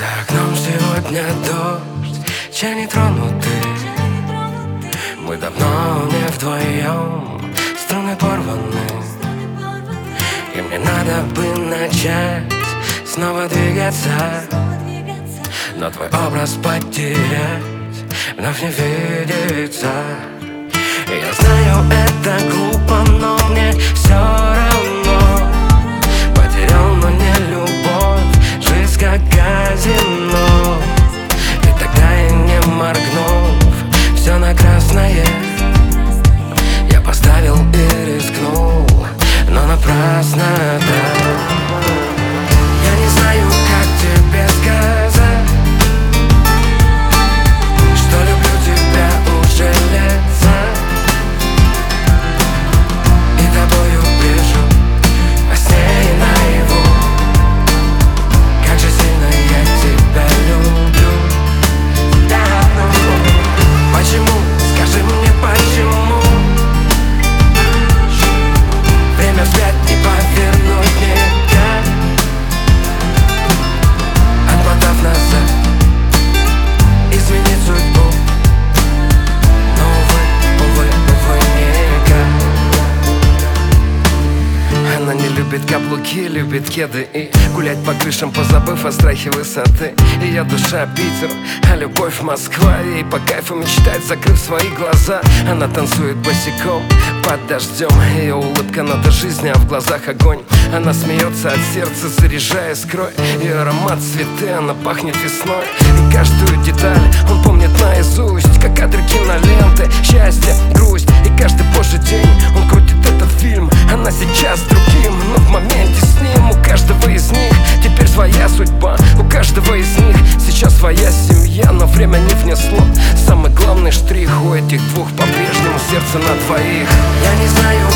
За окном сегодня дождь, чай не тронутый. Мы давно не вдвоем, струны порваны, и мне надо бы начать снова двигаться, но твой образ потерять вновь не видится. И я знаю, это глупо, но мне все равно. Потерял, но не любовь, жизнь как казино. И тогда я не моргнув, все на красное я поставил и рискнул, но напрасно, да. Я не знаю, как тебе сказать, что люблю тебя уже лет за. И тобою бежу во сне и наяву. Как же сильно я тебя люблю, да. Почему? Скажи мне, почему? Время вспять не повернуть никак, отмотав назад, изменить судьбу. Но увы, никак. Она не любит каблуки, любит кеды и гулять по крышам, позабыв о страхе высоты. Ее душа Питер, а любовь Москва. Ей по кайфу мечтать, закрыв свои глаза. Она танцует босиком под дождем. Ее улыбка над жизнью, а в глазах огонь. Она смеется от сердца, заряжая скрой. Ее аромат цветы, она пахнет весной. И каждую деталь он помнит наизусть, как кадры киноленты. Счастье, грусть, и каждый божий день он крутит этот фильм. Она сейчас с другим, но в моменте с ним. У каждого из них теперь своя судьба, у каждого из них сейчас своя семья. Но время не внесло самый главный штрих. У этих двух по-прежнему сердце на двоих. Я не знаю,